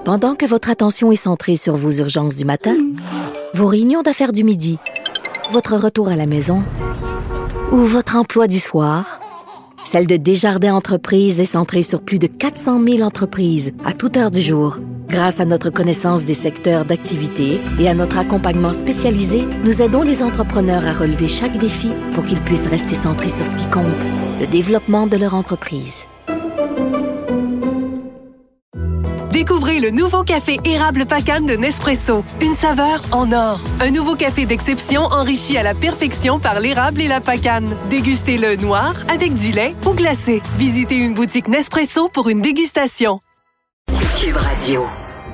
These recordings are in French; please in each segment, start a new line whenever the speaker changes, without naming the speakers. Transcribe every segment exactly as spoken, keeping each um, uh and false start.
Pendant que votre attention est centrée sur vos urgences du matin, vos réunions d'affaires du midi, votre retour à la maison ou votre emploi du soir, celle de Desjardins Entreprises est centrée sur plus de quatre cent mille entreprises à toute heure du jour. Grâce à notre connaissance des secteurs d'activité et à notre accompagnement spécialisé, nous aidons les entrepreneurs à relever chaque défi pour qu'ils puissent rester centrés sur ce qui compte, le développement de leur entreprise.
Découvrez le nouveau café érable Pacane de Nespresso. Une saveur en or. Un nouveau café d'exception enrichi à la perfection par l'érable et la pacane. Dégustez-le noir, avec du lait ou glacé. Visitez une boutique Nespresso pour une dégustation.
Cube Radio.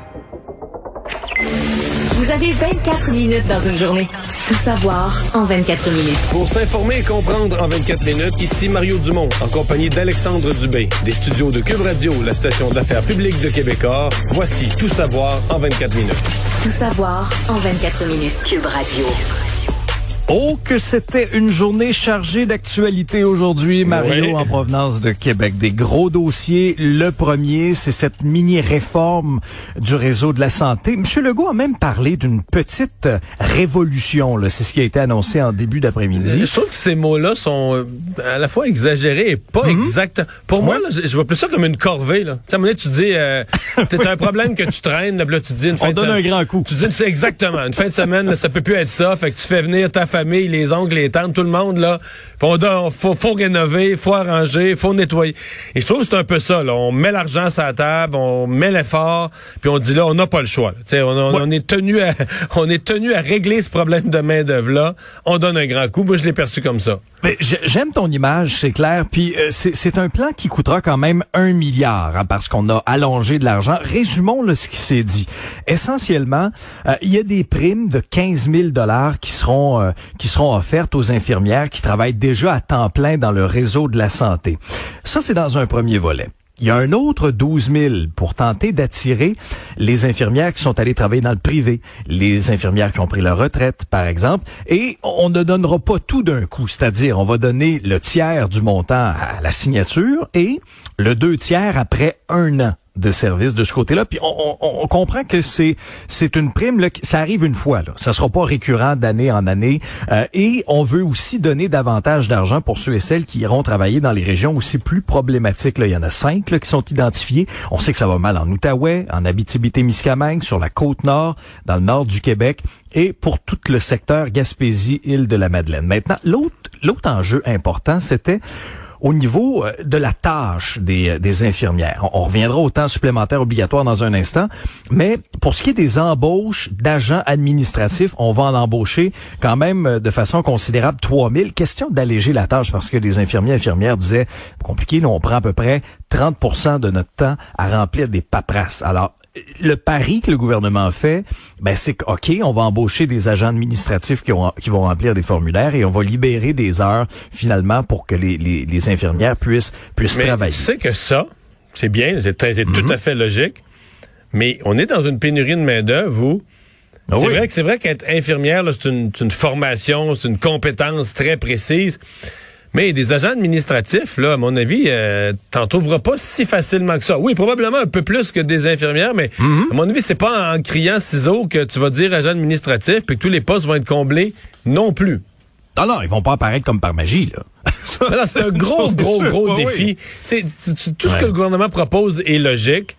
Vous avez vingt-quatre minutes dans une journée. Tout savoir en vingt-quatre minutes.
Pour s'informer et comprendre en vingt-quatre minutes, ici Mario Dumont, en compagnie d'Alexandre Dubé. Des studios de Cube Radio, la station d'affaires publique de Québécois. Voici Tout savoir en vingt-quatre minutes.
Tout savoir en vingt-quatre minutes. Cube Radio.
Oh, que c'était une journée chargée d'actualité aujourd'hui, Mario,
oui.
En provenance de Québec. Des gros dossiers. Le premier, c'est cette mini-réforme du réseau de la santé. Monsieur Legault a même parlé d'une petite révolution, là. C'est ce qui a été annoncé en début d'après-midi.
Je trouve que ces mots-là sont à la fois exagérés et pas mm-hmm. exacts. Pour ouais. moi, là, je vois plus ça comme une corvée, là. Tu sais, à un moment donné, tu dis, euh, t'as un problème que tu traînes, là, tu dis une fin
On
de
donne
semaine.
un grand coup.
Tu dis, c'est exactement. Une fin de semaine, là, ça peut plus être ça. Fait que tu fais venir ta famille, les oncles, les tantes, tout le monde, là. Puis on doit, faut, faut rénover, faut arranger, faut nettoyer. Et je trouve que c'est un peu ça, là. On met l'argent sur la table, on met l'effort, puis on dit là, on n'a pas le choix. Tu sais, on, on, ouais. on est tenu à, on est tenu à régler ce problème de main-d'œuvre-là. On donne un grand coup. Moi, je l'ai perçu comme ça.
Mais j'aime ton image, c'est clair. Puis euh, c'est, c'est un plan qui coûtera quand même un milliard, hein, parce qu'on a allongé de l'argent. Résumons là, ce qui s'est dit. Essentiellement, euh, il y a des primes de quinze mille dollars qui seront euh, qui seront offertes aux infirmières qui travaillent déjà à temps plein dans le réseau de la santé. Ça, c'est dans un premier volet. Il y a un autre douze mille pour tenter d'attirer les infirmières qui sont allées travailler dans le privé, les infirmières qui ont pris leur retraite, par exemple, et on ne donnera pas tout d'un coup, c'est-à-dire on va donner le tiers du montant à la signature et le deux tiers après un an de service de ce côté-là. Puis on, on, on comprend que c'est c'est une prime là, ça arrive une fois là, ça sera pas récurrent d'année en année euh, et on veut aussi donner davantage d'argent pour ceux et celles qui iront travailler dans les régions aussi plus problématiques là, il y en a cinq là, qui sont identifiées. On sait que ça va mal en Outaouais, en Abitibi-Témiscamingue, sur la Côte-Nord, dans le nord du Québec et pour tout le secteur Gaspésie-Île-de-la-Madeleine. Maintenant, l'autre l'autre enjeu important, c'était au niveau de la tâche des, des infirmières. On, on reviendra au temps supplémentaire obligatoire dans un instant, mais pour ce qui est des embauches d'agents administratifs, on va en embaucher quand même de façon considérable trois mille. Question d'alléger la tâche parce que les infirmiers et infirmières disaient, compliqué, nous on prend à peu près trente pour cent de notre temps à remplir des paperasses. Alors, le pari que le gouvernement fait, ben c'est que, OK, on va embaucher des agents administratifs qui, ont, qui vont remplir des formulaires et on va libérer des heures, finalement, pour que les, les, les infirmières puissent, puissent
mais
travailler.
Tu sais que ça, c'est bien, c'est, très, c'est mm-hmm. tout à fait logique, mais on est dans une pénurie de main-d'œuvre où ah c'est, oui. vrai que, c'est vrai qu'être infirmière, là, c'est, une, c'est une formation, c'est une compétence très précise. Mais des agents administratifs, là, à mon avis, euh, t'en trouveras pas si facilement que ça. Oui, probablement un peu plus que des infirmières, mais mm-hmm. à mon avis, c'est pas en criant ciseaux que tu vas dire agent administratif puis que tous les postes vont être comblés non plus.
Non, non, ils vont pas apparaître comme par magie, là.
Alors, c'est un gros, c'est gros, sûr. gros ah, défi. Oui. Tout ce ouais. que le gouvernement propose est logique.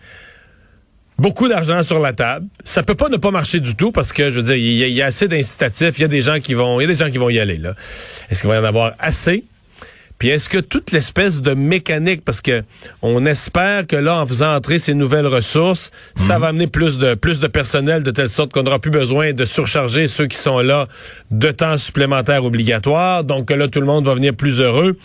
Beaucoup d'argent sur la table. Ça peut pas ne pas marcher du tout parce que, je veux dire, il y, y a assez d'incitatifs. Il y a des gens qui vont, il y a des gens qui vont y aller, là. Est-ce qu'il va y en avoir assez? Puis est-ce que toute l'espèce de mécanique, parce que on espère que là, en faisant entrer ces nouvelles ressources, mmh. ça va amener plus de plus de personnel de telle sorte qu'on n'aura plus besoin de surcharger ceux qui sont là de temps supplémentaire obligatoire. Donc là, tout le monde va venir plus heureux.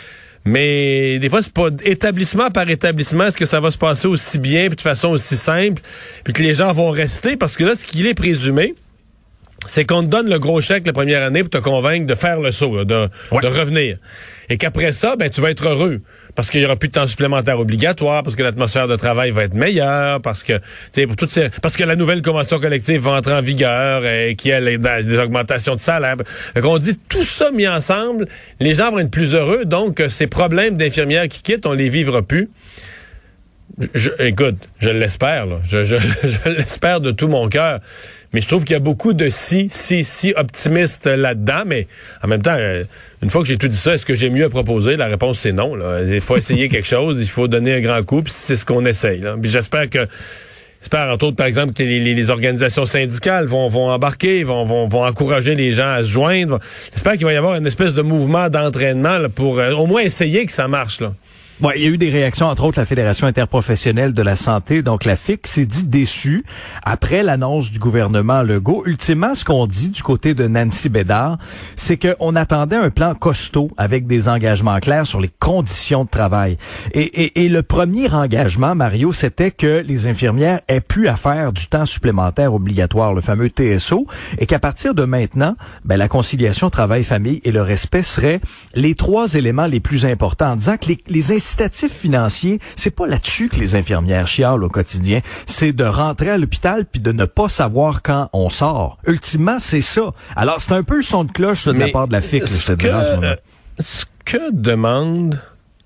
Mais des fois, c'est pas établissement par établissement, est-ce que ça va se passer aussi bien, puis de façon aussi simple, puis que les gens vont rester, parce que là, ce qu'il est présumé, c'est qu'on te donne le gros chèque la première année pour te convaincre de faire le saut, là, de, ouais. de revenir. Et qu'après ça, ben tu vas être heureux parce qu'il y aura plus de temps supplémentaire obligatoire, parce que l'atmosphère de travail va être meilleure, parce que pour toutes ces, parce que la nouvelle convention collective va entrer en vigueur et qu'il y a les, des augmentations de salaire. On dit tout ça mis ensemble, les gens vont être plus heureux, donc ces problèmes d'infirmières qui quittent, on les vivra plus. Je, écoute, je l'espère, là. Je, je, je l'espère de tout mon cœur. Mais je trouve qu'il y a beaucoup de si, si, si optimistes là-dedans. Mais en même temps, euh, une fois que j'ai tout dit ça, est-ce que j'ai mieux à proposer? La réponse, c'est non, là. Il faut essayer quelque chose, il faut donner un grand coup, puis c'est ce qu'on essaye, là. Puis j'espère que, j'espère, entre autres, par exemple, que les, les, les organisations syndicales vont, vont embarquer, vont, vont, vont encourager les gens à se joindre. J'espère qu'il va y avoir une espèce de mouvement d'entraînement, là, pour euh, au moins essayer que ça marche, là.
Ouais, il y a eu des réactions, entre autres, la Fédération interprofessionnelle de la santé, donc la F I C, s'est dit déçue après l'annonce du gouvernement Legault. Ultimement, ce qu'on dit du côté de Nancy Bédard, c'est qu'on attendait un plan costaud avec des engagements clairs sur les conditions de travail. Et, et, et le premier engagement, Mario, c'était que les infirmières aient pu à faire du temps supplémentaire obligatoire, le fameux T S O, et qu'à partir de maintenant, ben, la conciliation travail-famille et le respect seraient les trois éléments les plus importants, en disant que les, les incitatifs financiers, c'est pas là-dessus que les infirmières chialent au quotidien. C'est de rentrer à l'hôpital puis de ne pas savoir quand on sort. Ultimement, c'est ça. Alors, c'est un peu le son de cloche là, de la part de la F I C, je te dirais en ce moment. Euh,
ce que demandent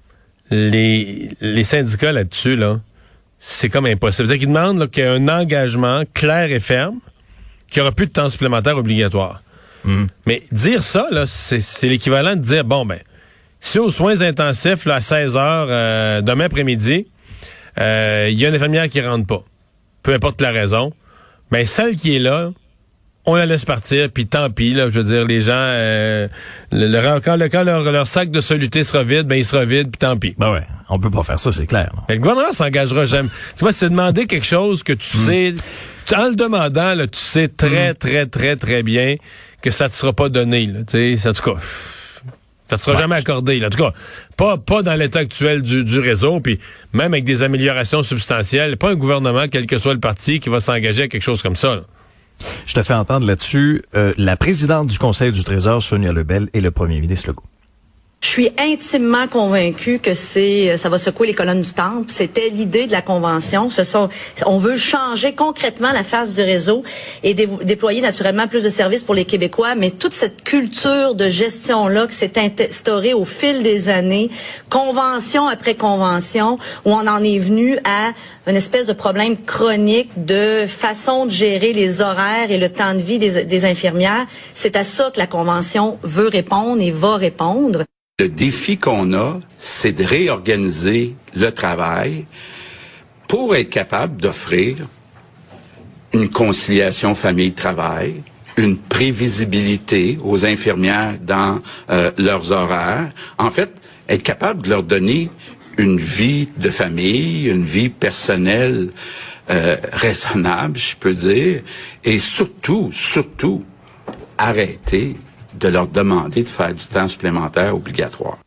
les, les syndicats là-dessus, là, c'est comme impossible. C'est-à-dire qu'ils demandent là, qu'il y ait un engagement clair et ferme, qu'il n'y aura plus de temps supplémentaire obligatoire. Mm. Mais dire ça, là, c'est, c'est l'équivalent de dire, bon, ben, si aux soins intensifs, là, à seize heures, euh, demain après-midi, il euh, y a une infirmière qui rentre pas, peu importe la raison, mais celle qui est là, on la laisse partir, puis tant pis, là, je veux dire, les gens, euh, le, le, quand, le, quand leur, leur sac de soluté sera vide, ben il sera vide, puis tant pis.
Ben ouais, on peut pas faire ça, c'est clair.
Mais le gouvernement s'engagera jamais. Tu vois, c'est demander quelque chose que tu mm. sais, tu, en le demandant, là, tu sais très, mm. très, très, très bien que ça te sera pas donné, là, tu sais, en tout cas... Ça ne sera ouais. jamais accordé. Là. En tout cas, pas pas dans l'état actuel du, du réseau, puis même avec des améliorations substantielles, pas un gouvernement, quel que soit le parti, qui va s'engager à quelque chose comme ça. Là.
Je te fais entendre là-dessus euh, la présidente du Conseil du Trésor, Sonia Lebel, et le premier ministre Legault.
Je suis intimement convaincue que c'est, ça va secouer les colonnes du temple. C'était l'idée de la convention. Ce sont, on veut changer concrètement la face du réseau et dé, déployer naturellement plus de services pour les Québécois. Mais toute cette culture de gestion-là qui s'est instaurée au fil des années, convention après convention, où on en est venu à une espèce de problème chronique de façon de gérer les horaires et le temps de vie des, des infirmières, c'est à ça que la convention veut répondre et va répondre.
Le défi qu'on a, c'est de réorganiser le travail pour être capable d'offrir une conciliation famille-travail, une prévisibilité aux infirmières dans euh, leurs horaires. En fait, être capable de leur donner une vie de famille, une vie personnelle euh, raisonnable, je peux dire, et surtout, surtout, arrêter de leur demander de faire du temps supplémentaire obligatoire.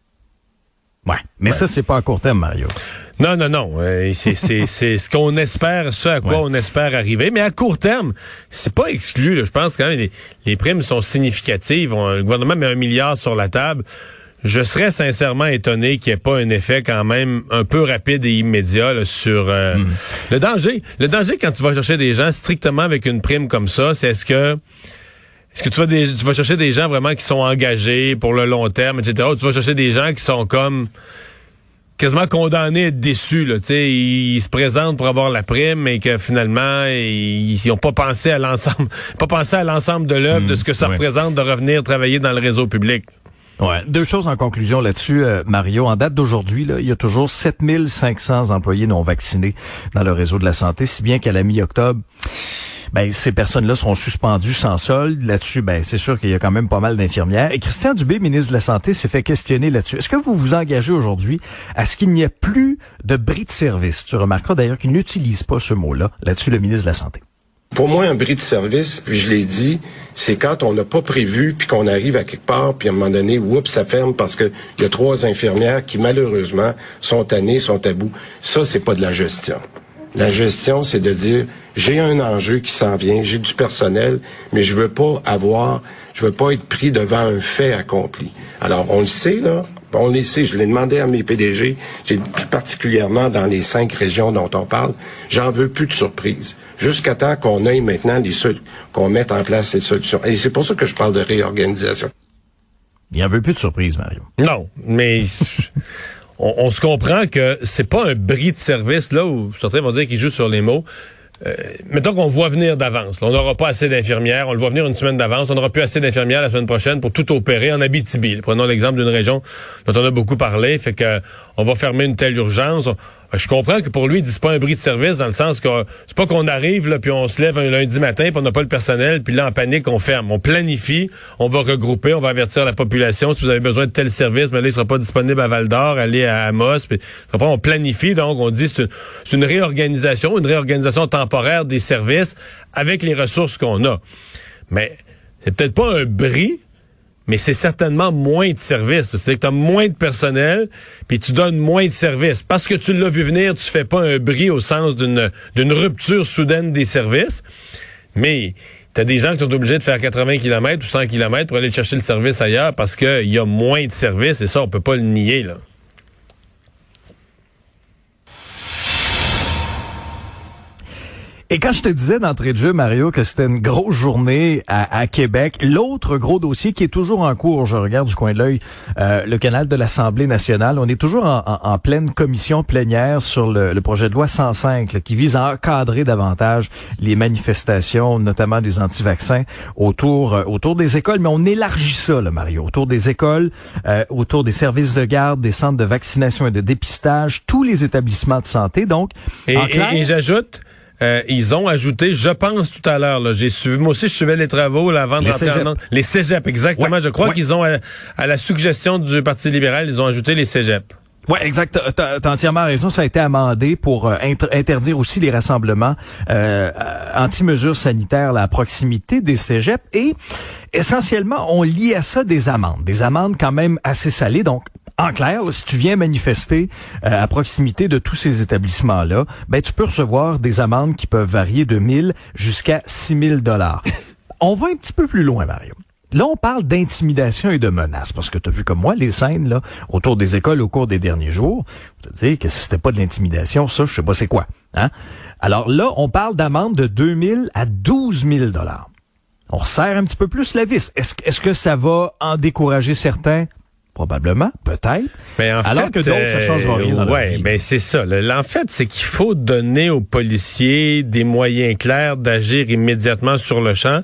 Ouais, mais ouais. ça, c'est pas à court terme, Mario.
Non, non, non. Euh, c'est, c'est, c'est ce qu'on espère, ce à quoi ouais. on espère arriver. Mais à court terme, c'est pas exclu. Là. Je pense quand même les, les primes sont significatives. On, le gouvernement met un milliard sur la table. Je serais sincèrement étonné qu'il n'y ait pas un effet quand même un peu rapide et immédiat là, sur euh, mm. le danger. Le danger quand tu vas chercher des gens strictement avec une prime comme ça, c'est est-ce que Est-ce que tu vas, des, tu vas chercher des gens vraiment qui sont engagés pour le long terme, et cetera, ou tu vas chercher des gens qui sont comme quasiment condamnés à être déçus, là, tu sais, ils, ils se présentent pour avoir la prime et que finalement, ils n'ont pas pensé à l'ensemble, pas pensé à l'ensemble de l'œuvre, mmh, de ce que ça ouais. représente de revenir travailler dans le réseau public.
Ouais. Deux choses en conclusion là-dessus, euh, Mario. En date d'aujourd'hui, là, il y a toujours sept mille cinq cents employés non vaccinés dans le réseau de la santé, si bien qu'à la mi-octobre, ben ces personnes-là seront suspendues sans solde. Là-dessus, ben c'est sûr qu'il y a quand même pas mal d'infirmières. Et Christian Dubé, ministre de la Santé, s'est fait questionner là-dessus. Est-ce que vous vous engagez aujourd'hui à ce qu'il n'y ait plus de bris de service? Tu remarqueras d'ailleurs qu'il n'utilise pas ce mot-là. Là-dessus, le ministre de la Santé.
Pour moi, un bris de service, puis je l'ai dit, c'est quand on n'a pas prévu, puis qu'on arrive à quelque part, puis à un moment donné, oups, ça ferme parce que il y a trois infirmières qui, malheureusement, sont tannées, sont à bout. Ça, c'est pas de la gestion. La gestion, c'est de dire, j'ai un enjeu qui s'en vient, j'ai du personnel, mais je veux pas avoir, je veux pas être pris devant un fait accompli. Alors, on le sait, là, on le sait, je l'ai demandé à mes P D G, j'ai, particulièrement dans les cinq régions dont on parle, j'en veux plus de surprises. Jusqu'à temps qu'on ait maintenant des sol- qu'on mette en place ces solutions. Et c'est pour ça que je parle de réorganisation.
Il en veut plus de surprises, Mario.
Non, mais on, on se comprend que c'est pas un bris de service, là, où certains vont dire qu'ils jouent sur les mots. Euh, mettons qu'on voit venir d'avance. Là, on n'aura pas assez d'infirmières. On le voit venir une semaine d'avance. On n'aura plus assez d'infirmières la semaine prochaine pour tout opérer en Abitibi. Prenons l'exemple d'une région dont on a beaucoup parlé. Fait que on va fermer une telle urgence. On, je comprends que pour lui, il dit c'est pas un bris de service dans le sens que c'est pas qu'on arrive là puis on se lève un lundi matin puis on n'a pas le personnel puis là en panique on ferme. On planifie, on va regrouper, on va avertir la population si vous avez besoin de tel service, mais là il sera pas disponible à Val-d'Or, allez à Amos. Puis on planifie donc on dit c'est une, c'est une réorganisation, une réorganisation temporaire des services avec les ressources qu'on a. Mais c'est peut-être pas un bris. Mais c'est certainement moins de services. C'est-à-dire que tu as moins de personnel, puis tu donnes moins de services. Parce que tu l'as vu venir, tu fais pas un bris au sens d'une d'une rupture soudaine des services. Mais tu as des gens qui sont obligés de faire quatre-vingts kilomètres ou cent kilomètres pour aller chercher le service ailleurs parce qu'il y a moins de services. Et ça, on peut pas le nier, là.
Et quand je te disais d'entrée de jeu, Mario, que c'était une grosse journée à, à Québec, l'autre gros dossier qui est toujours en cours, je regarde du coin de l'œil, euh, le canal de l'Assemblée nationale, on est toujours en, en, en pleine commission plénière sur le, le projet de loi cent cinq là, qui vise à encadrer davantage les manifestations, notamment des anti-vaccins, autour euh, autour des écoles. Mais on élargit ça, là, Mario, autour des écoles, euh, autour des services de garde, des centres de vaccination et de dépistage, tous les établissements de santé. Donc,
et,
en clair,
et, et j'ajoute... Euh, ils ont ajouté, je pense tout à l'heure, là, j'ai suivi, moi aussi je suivais les travaux là, avant de
les
rentrer
cégeps.
en onde. Les cégeps, exactement.
Ouais,
je crois
ouais.
qu'ils ont, à, à la suggestion du Parti libéral, ils ont ajouté les cégeps.
Ouais, exact. T'as, t'as entièrement raison. Ça a été amendé pour euh, inter- interdire aussi les rassemblements euh, anti-mesures sanitaires là, à proximité des cégeps. Et essentiellement, on lie à ça des amendes. Des amendes quand même assez salées. Donc, en clair, là, si tu viens manifester euh, à proximité de tous ces établissements-là, ben tu peux recevoir des amendes qui peuvent varier de mille jusqu'à six mille dollars. On va un petit peu plus loin, Mario. Là, on parle d'intimidation et de menaces, parce que tu as vu comme moi les scènes là autour des écoles au cours des derniers jours. Je te dis que si c'était pas de l'intimidation, ça, je sais pas c'est quoi. Hein? Alors là, on parle d'amende de deux mille à douze mille dollars. On resserre un petit peu plus la vis. Est-ce, est-ce que ça va en décourager certains? Probablement, peut-être.
Mais en
Alors
fait,
que d'autres, ça changera rien dans
ouais,
la vie.
ben c'est ça. Là. En fait, c'est qu'il faut donner aux policiers des moyens clairs d'agir immédiatement sur le champ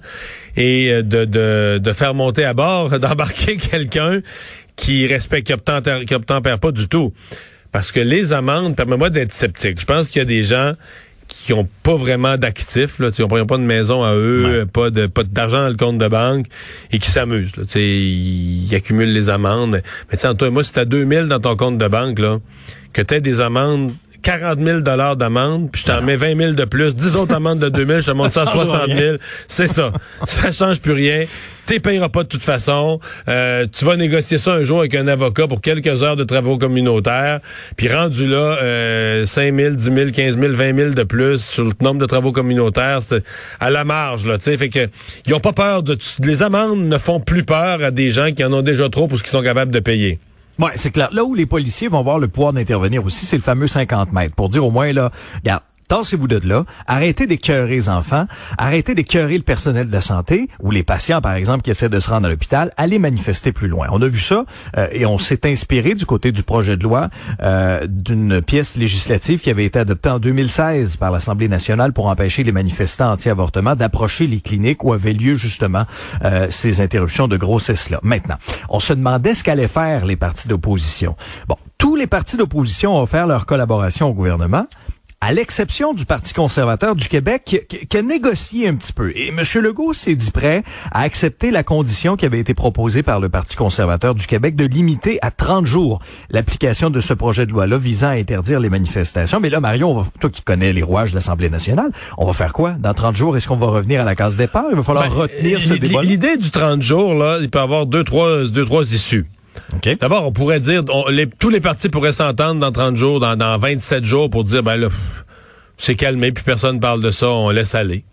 et de de, de faire monter à bord, d'embarquer quelqu'un qui respecte, qui obtempère, qui obtempère pas du tout. Parce que les amendes, permets-moi d'être sceptique. Je pense qu'il y a des gens qui ont pas vraiment d'actifs, là, ils n'ont pas de maison à eux, ouais. pas de pas d'argent dans le compte de banque et qui s'amusent. Là, ils, ils accumulent les amendes. Mais, mais tu sais, toi et moi, si t'as deux mille dans ton compte de banque, là, que t'aies des amendes, quarante mille dollars d'amende, puis je t'en mets vingt mille de plus, dix autres amendes de deux mille, je te monte ça à soixante mille. C'est ça. Ça change plus rien. T'es payeras pas de toute façon. Euh, tu vas négocier ça un jour avec un avocat pour quelques heures de travaux communautaires. Puis rendu là, euh, cinq mille, dix mille, quinze mille, vingt mille de plus sur le nombre de travaux communautaires, c'est à la marge, là. Tu sais, fait que ils ont pas peur de. Les amendes ne font plus peur à des gens qui en ont déjà trop pour ce qu'ils sont capables de payer.
Ouais, c'est clair. Là où les policiers vont avoir le pouvoir d'intervenir aussi, c'est le fameux cinquante mètres. Pour dire au moins, là, regarde, tassez-vous de là, arrêtez d'écœurer les enfants, arrêtez d'écœurer le personnel de la santé, ou les patients, par exemple, qui essaient de se rendre à l'hôpital, allez manifester plus loin. On a vu ça, euh, et on s'est inspiré du côté du projet de loi euh, d'une pièce législative qui avait été adoptée en deux mille seize par l'Assemblée nationale pour empêcher les manifestants anti-avortement d'approcher les cliniques où avaient lieu, justement, euh, ces interruptions de grossesse-là. Maintenant, on se demandait ce qu'allaient faire les partis d'opposition. Bon, tous les partis d'opposition ont offert leur collaboration au gouvernement, à l'exception du Parti conservateur du Québec qui, qui, qui a négocié un petit peu. Et M. Legault s'est dit prêt à accepter la condition qui avait été proposée par le Parti conservateur du Québec de limiter à trente jours l'application de ce projet de loi-là visant à interdire les manifestations. Mais là, Marion, on va, toi qui connais les rouages de l'Assemblée nationale, on va faire quoi? Dans trente jours, est-ce qu'on va revenir à la case départ? Il va falloir ben, retenir ce débat.
L'idée du trente jours, là, il peut y avoir deux, trois, deux, trois issues.
Okay.
D'abord, on pourrait dire, on, les, tous les partis pourraient s'entendre dans trente jours, dans, dans vingt-sept jours pour dire, ben là, pff, c'est calmé, puis personne ne parle de ça, on laisse aller.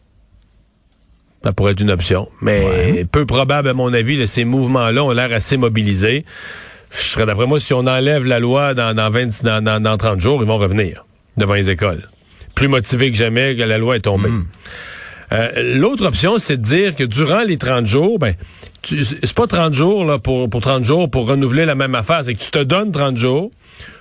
Ça pourrait être une option. Mais ouais. peu probable, à mon avis, là, ces mouvements-là ont l'air assez mobilisés. Je serais, d'après moi, si on enlève la loi dans, dans, vingt, dans, dans, dans trente jours, ils vont revenir devant les écoles. Plus motivés que jamais que la loi est tombée. Mm. Euh, l'autre option, c'est de dire que durant les trente jours, ben, tu, c'est pas trente jours là pour, pour trente jours pour renouveler la même affaire. C'est que tu te donnes trente jours,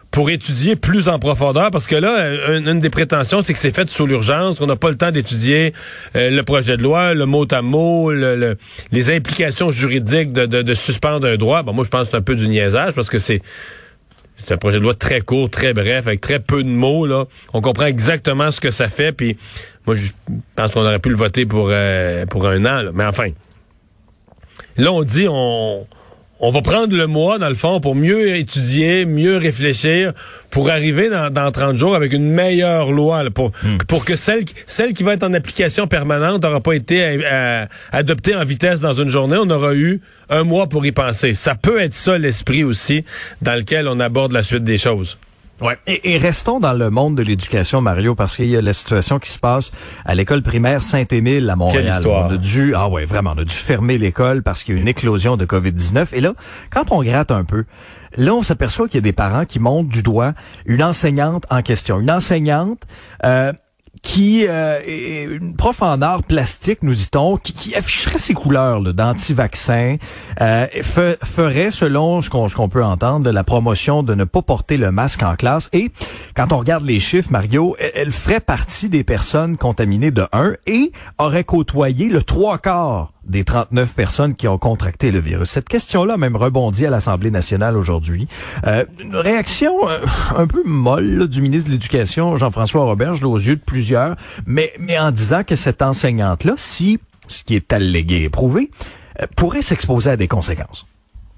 pour étudier plus en profondeur, parce que là, une, une des prétentions, c'est que c'est fait sous l'urgence, qu'on n'a pas le temps d'étudier euh, le projet de loi, le mot à mot, le, le, les implications juridiques de, de, de suspendre un droit. Bon, moi, je pense que c'est un peu du niaisage, parce que c'est c'est un projet de loi très court, très bref, avec très peu de mots, là. On comprend exactement ce que ça fait, puis moi, je pense qu'on aurait pu le voter pour, euh, pour un an, là. Mais enfin, là, on dit, on... On va prendre le mois, dans le fond, pour mieux étudier, mieux réfléchir, pour arriver dans, dans trente jours avec une meilleure loi, là, pour, mm. pour que celle, celle qui va être en application permanente n'aura pas été à, à, adoptée en vitesse dans une journée. On aura eu un mois pour y penser. Ça peut être ça l'esprit aussi dans lequel on aborde la suite des choses.
Ouais. Et, et restons dans le monde de l'éducation, Mario, parce qu'il y a la situation qui se passe à l'école primaire Saint-Émile à Montréal.
Quelle histoire.
On a dû, ah ouais, vraiment, on a dû fermer l'école parce qu'il y a eu une éclosion de covid dix-neuf. Et là, quand on gratte un peu, là, on s'aperçoit qu'il y a des parents qui montrent du doigt une enseignante en question. Une enseignante, euh, qui euh, est une prof en art plastique, nous dit-on, qui, qui afficherait ses couleurs là, d'anti-vaccin, euh, fe, ferait, selon ce qu'on, ce qu'on peut entendre, la promotion de ne pas porter le masque en classe. Et quand on regarde les chiffres, Mario, elle, elle ferait partie des personnes contaminées de un et aurait côtoyé le trois quarts des trente-neuf personnes qui ont contracté le virus. Cette question-là a même rebondi à l'Assemblée nationale aujourd'hui. Euh, une réaction euh, un peu molle là, du ministre de l'Éducation, Jean-François Roberge, là, aux yeux de plusieurs, mais, mais en disant que cette enseignante-là, si ce qui est allégué et prouvé, euh, pourrait s'exposer à des conséquences.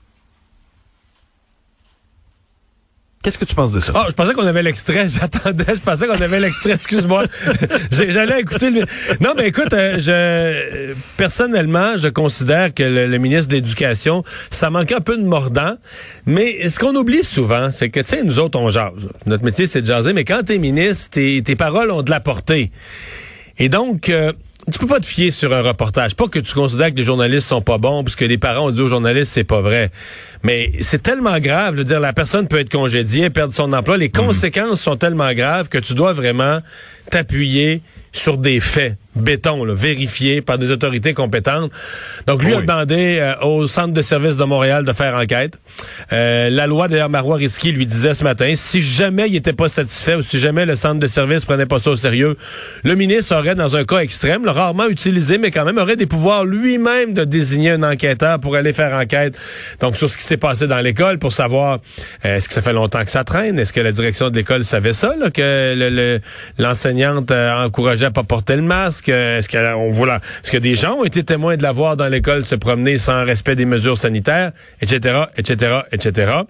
Qu'est-ce que tu penses de ça?
Ah, oh, je pensais qu'on avait l'extrait. J'attendais. Je pensais qu'on avait l'extrait. Excuse-moi. J'allais écouter le... Non, mais écoute, euh, je personnellement, je considère que le, le ministre de l'Éducation, ça manquait un peu de mordant. Mais ce qu'on oublie souvent, c'est que, tu sais, nous autres, on jase. Notre métier, c'est de jaser. Mais quand t'es ministre, tes, tes paroles ont de la portée. Et donc... Euh, tu peux pas te fier sur un reportage. Pas que tu considères que les journalistes sont pas bons, puisque les parents ont dit aux journalistes c'est pas vrai. Mais c'est tellement grave de dire la personne peut être congédiée, perdre son emploi. Les mmh. conséquences sont tellement graves que tu dois vraiment t'appuyer sur des faits, béton, là, vérifiés par des autorités compétentes. Donc, lui oui. a demandé euh, au Centre de services de Montréal de faire enquête. Euh, la loi, d'ailleurs, Marois Risky lui disait ce matin, si jamais il était pas satisfait ou si jamais le Centre de services prenait pas ça au sérieux, le ministre aurait, dans un cas extrême, là, rarement utilisé, mais quand même, aurait des pouvoirs lui-même de désigner un enquêteur pour aller faire enquête. Donc, sur ce qui s'est passé dans l'école, pour savoir, euh, est-ce que ça fait longtemps que ça traîne? Est-ce que la direction de l'école savait ça, là, que le, le, l'enseignante euh, encourageait à pas porter le masque? Est-ce que, on voulait, est-ce que des gens ont été témoins de la voir dans l'école se promener sans respect des mesures sanitaires, et cetera, et cetera, et cetera.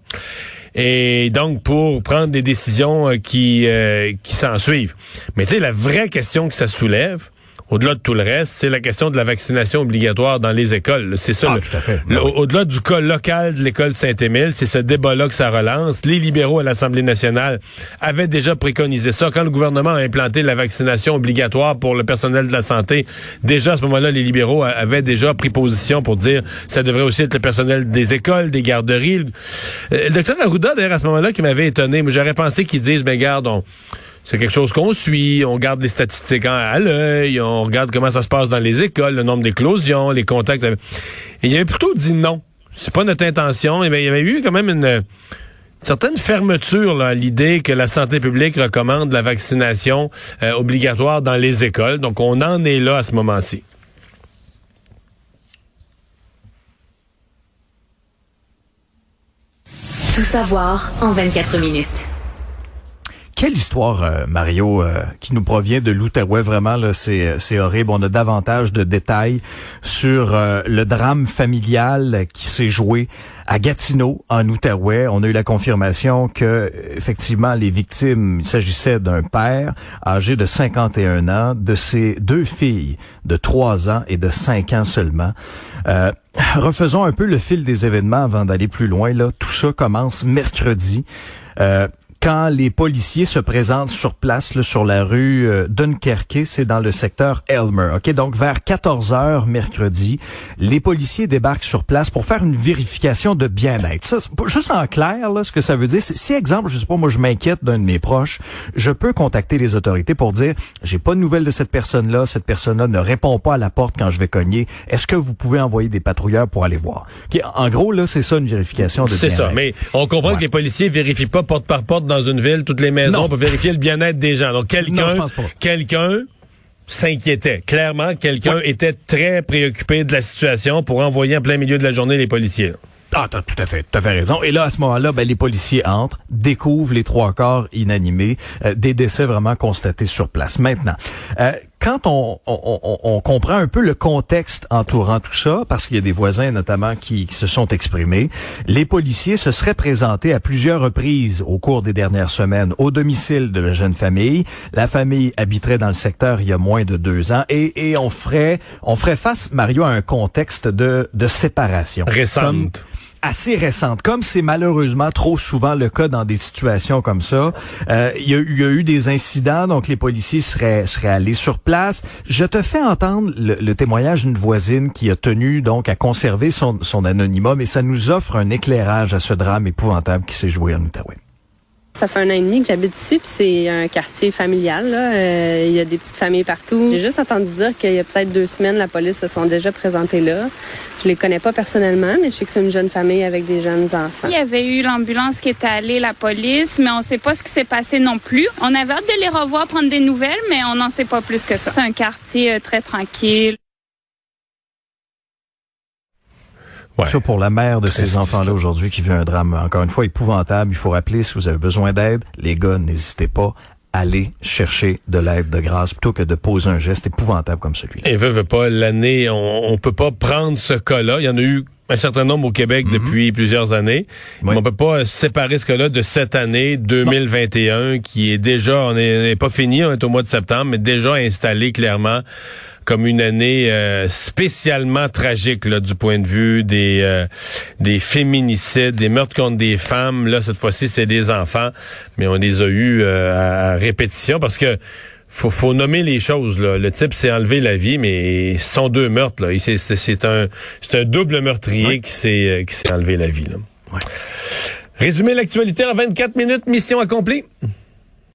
Et donc, pour prendre des décisions qui, euh, qui s'en suivent. Mais tu sais, la vraie question que ça soulève, au-delà de tout le reste, c'est la question de la vaccination obligatoire dans les écoles. C'est ça. Ah,
le, tout à fait.
Le, oui. Au-delà du cas local de l'école Saint-Émile, c'est ce débat-là que ça relance. Les libéraux à l'Assemblée nationale avaient déjà préconisé ça. Quand le gouvernement a implanté la vaccination obligatoire pour le personnel de la santé, déjà à ce moment-là, les libéraux avaient déjà pris position pour dire que ça devrait aussi être le personnel des écoles, des garderies. Le docteur Arruda, d'ailleurs, à ce moment-là, qui m'avait étonné, moi, j'aurais pensé qu'ils disent, ben garde, on... c'est quelque chose qu'on suit, on garde les statistiques à l'œil, on regarde comment ça se passe dans les écoles, le nombre d'éclosions, les contacts. Et il avait plutôt dit non. C'est pas notre intention. Il y avait eu quand même une, une certaine fermeture là, à l'idée que la santé publique recommande la vaccination euh, obligatoire dans les écoles. Donc on en est là à ce moment-ci.
Tout savoir en vingt-quatre minutes.
Quelle histoire, euh, Mario, euh, qui nous provient de l'Outaouais. Vraiment, là, c'est, c'est horrible. On a davantage de détails sur euh, le drame familial qui s'est joué à Gatineau, en Outaouais. On a eu la confirmation que, effectivement, les victimes, il s'agissait d'un père âgé de cinquante et un ans, de ses deux filles de trois ans et de cinq ans seulement. Euh, refaisons un peu le fil des événements avant d'aller plus loin. Là, tout ça commence mercredi. Euh, Quand les policiers se présentent sur place, là, sur la rue euh, Dunkerque, c'est dans le secteur Elmer. Ok, donc vers quatorze heures mercredi, les policiers débarquent sur place pour faire une vérification de bien-être. Ça, c'est juste en clair, là, ce que ça veut dire, c'est, si exemple, je sais pas, moi je m'inquiète d'un de mes proches, je peux contacter les autorités pour dire, j'ai pas de nouvelles de cette personne-là, cette personne-là ne répond pas à la porte quand je vais cogner. Est-ce que vous pouvez envoyer des patrouilleurs pour aller voir? Okay, en gros, là, c'est ça une vérification de
c'est
bien-être.
C'est ça, mais on comprend
ouais.
que les policiers vérifient pas porte par porte dans une ville, toutes les maisons
Non.
pour vérifier le bien-être des gens. Donc quelqu'un,
Non, je pense pas.
quelqu'un s'inquiétait. Clairement, quelqu'un
Ouais.
était très préoccupé de la situation pour envoyer en plein milieu de la journée les policiers. Là.
Ah, t'as tout à fait, tout à fait raison. Et là, à ce moment-là, ben, les policiers entrent, découvrent les trois corps inanimés, euh, des décès vraiment constatés sur place. Maintenant, euh, quand on, on, on, on comprend un peu le contexte entourant tout ça, parce qu'il y a des voisins notamment qui, qui se sont exprimés, les policiers se seraient présentés à plusieurs reprises au cours des dernières semaines au domicile de la jeune famille. La famille habiterait dans le secteur il y a moins de deux ans et, et on ferait on ferait face, Mario, à un contexte de, de séparation.
Récente.
Comme, assez récente. Comme c'est malheureusement trop souvent le cas dans des situations comme ça, euh, il y a, y a eu des incidents, donc les policiers seraient, seraient allés sur place. Je te fais entendre le, le témoignage d'une voisine qui a tenu donc à conserver son, son anonymat, mais ça nous offre un éclairage à ce drame épouvantable qui s'est joué en Outaouais.
Ça fait un an et demi que j'habite ici, puis c'est un quartier familial. Là. Euh, il y a des petites familles partout. J'ai juste entendu dire qu'il y a peut-être deux semaines, la police se sont déjà présentées là. Je les connais pas personnellement, mais je sais que c'est une jeune famille avec des jeunes enfants.
Il y avait eu l'ambulance qui était allée, la police, mais on sait pas ce qui s'est passé non plus. On avait hâte de les revoir, prendre des nouvelles, mais on n'en sait pas plus que ça. C'est un quartier euh, très tranquille.
Ouais.
Ça pour la mère de ces enfants-là aujourd'hui qui vit un drame, encore une fois, épouvantable. Il faut rappeler, si vous avez besoin d'aide, les gars, n'hésitez pas. Aller chercher de l'aide de grâce plutôt que de poser un geste épouvantable comme celui-là.
Et veut, veut pas, l'année, on, on peut pas prendre ce cas-là. Il y en a eu un certain nombre au Québec mm-hmm. depuis plusieurs années. Oui. Mais on peut pas séparer ce cas-là de cette année deux mille vingt et un bon. Qui est déjà, on n'est pas fini, on est au mois de septembre, mais déjà installé clairement comme une année euh, spécialement tragique là, du point de vue des euh, des féminicides, des meurtres contre des femmes. Là, cette fois-ci, c'est des enfants, mais on les a eus euh, à répétition parce que faut faut nommer les choses. Là. Le type s'est enlevé la vie, mais ce sont deux meurtres. Là. C'est, c'est, c'est un c'est un double meurtrier oui. qui s'est euh, qui s'est enlevé la vie. Là.
Oui.
Résumer l'actualité en vingt-quatre minutes, mission accomplie.